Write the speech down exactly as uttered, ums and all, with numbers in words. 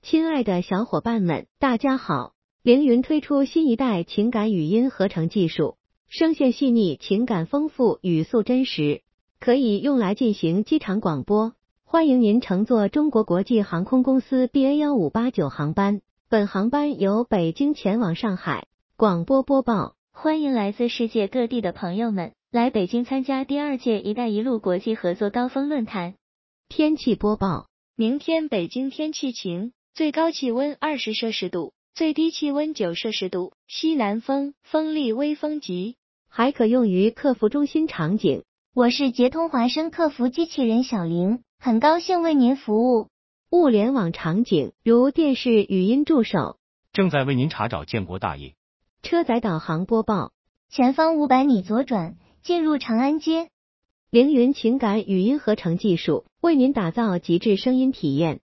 亲爱的小伙伴们，大家好！凌云推出新一代情感语音合成技术，声线细腻，情感丰富，语速真实，可以用来进行机场广播。欢迎您乘坐中国国际航空公司 B A 一五八九航班，本航班由北京前往上海。广播播报： 欢迎来自世界各地的朋友们来北京参加第二届“一带一路”国际合作高峰论坛。 天气播报： 明天北京天气晴。最高气温二十摄氏度，最低气温九摄氏度，西南风，风力微风级， 还可用于客服中心场景。 我是捷通华声客服机器人小玲，很高兴为您服务。 物联网场景，如电视语音助手。 正在为您查找建国大业。 车载导航播报： 前方五百米左转，进入长安街。 凌云情感语音合成技术为您打造极致声音体验。